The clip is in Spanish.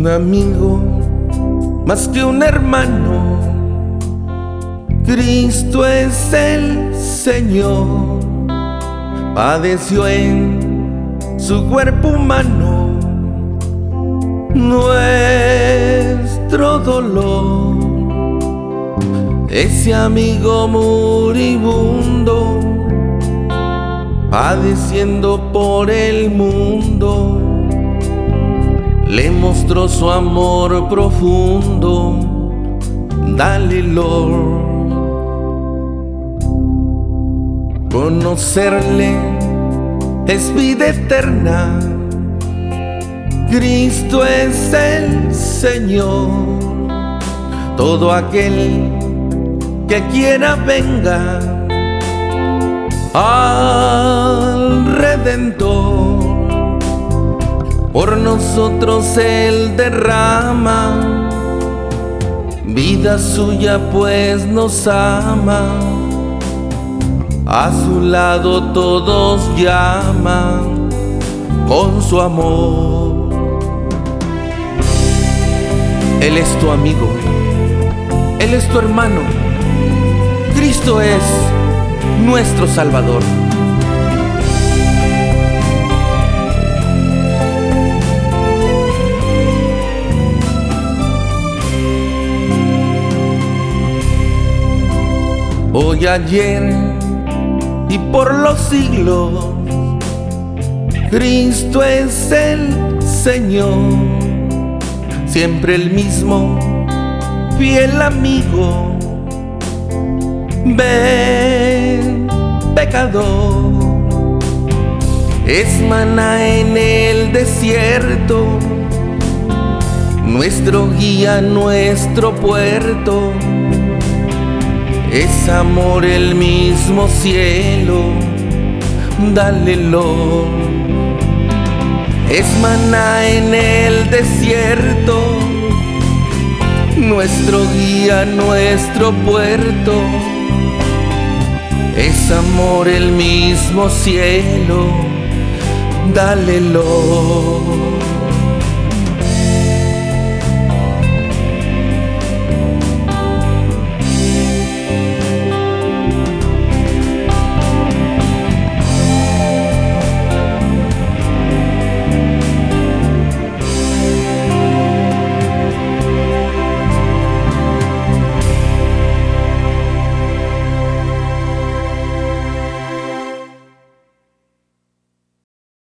amigo, más que un hermano. Cristo es el Señor, padeció en su cuerpo humano nuestro dolor. Ese amigo moribundo, padeciendo por el mundo, le mostró su amor profundo. Dale, Lord. Conocerle es vida eterna. Cristo es el Señor. Todo aquel que quiera venga al Redentor. Por nosotros Él derrama vida suya, pues nos ama. A su lado todos llaman con su amor. Él es tu amigo, Él es tu hermano. Cristo es nuestro Salvador. Hoy, ayer y por los siglos, Cristo es el Señor, siempre el mismo, fiel amigo. Ven, pecador, es maná en el desierto, nuestro guía, nuestro puerto. Es amor el mismo cielo, dale, Lord. Es maná en el desierto, nuestro guía, nuestro puerto. Es amor el mismo cielo, dale, Lord.